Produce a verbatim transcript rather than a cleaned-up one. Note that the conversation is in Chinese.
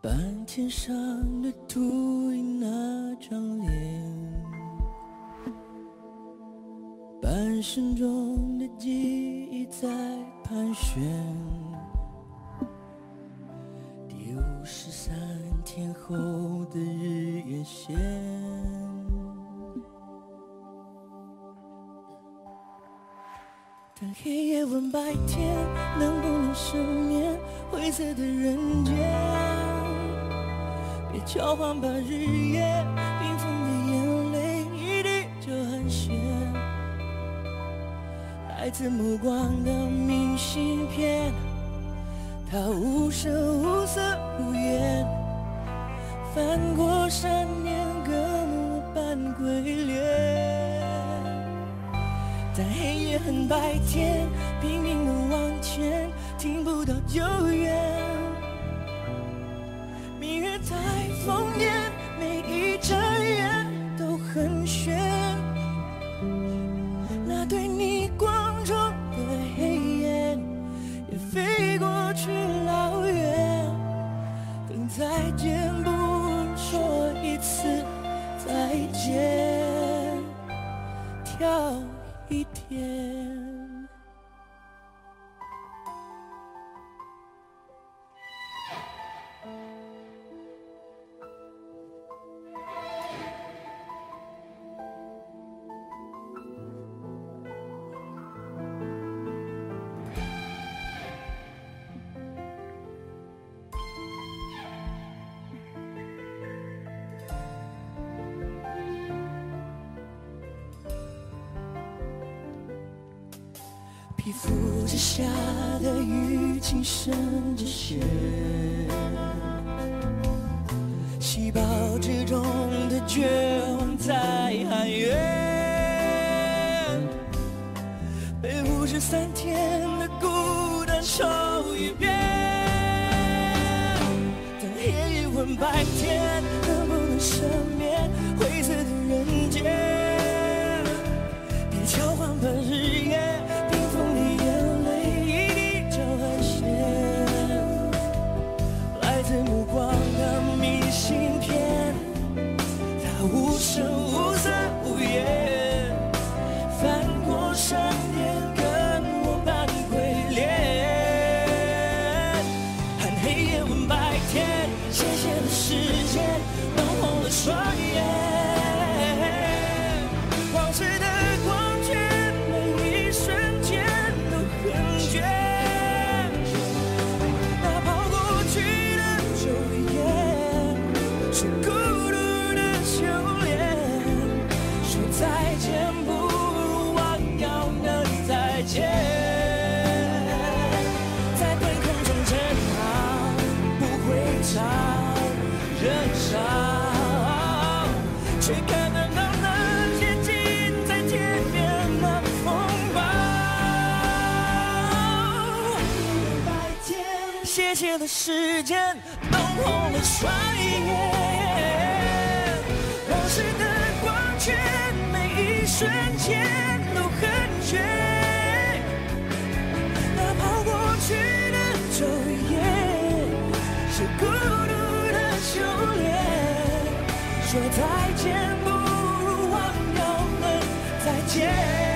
半天上的秃鹰那张脸，半生中的记忆在盘旋，第五十三天后的日月线，当黑夜问白天能不能赦免灰色的人间，别交换把日夜冰封的眼泪一滴就很咸，来自目光的明信片，它无声无色无言，翻过山巅跟我扮鬼脸，但黑夜恨白天，拼命的往前，听不到救援，明月在烽烟，每一眨眼都很悬，那对你光中的黑夜也飞过去老远，等再见不说一次再见，跳一天。皮肤之下的雨浸渗着血，细胞之中的绝望在喊冤，被五十三天的孤单抽一遍，当黑夜问白天能不能赦免灰色的人间，别交换把日夜目光的明信片，它无声无色无言，翻过山巅跟我扮鬼脸，和黑夜问白天，谢谢的时间弄红了双眼，往事的光圈每一瞬间都很绝，是孤独的修炼，说再见不如忘掉能再见，在对空中争吵，不会吵人少，却看得到那些近在天边的风暴，白天谢谢的时间弄红了双眼，往事的光圈每一瞬间都很绝，那跑过去的昼夜是孤独的修炼，说再见不如忘掉能再见。